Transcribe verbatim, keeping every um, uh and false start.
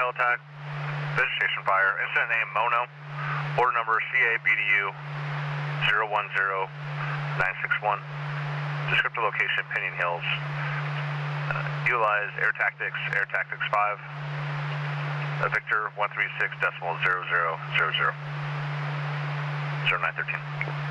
Helitac, vegetation fire, incident name Mono, order number C A B D U zero one zero nine six one, descriptive location Pinion Hills, uh, utilize Air Tactics, Air Tactics five, uh, Victor one three six decimal zero zero zero zero, zero nine thirteen.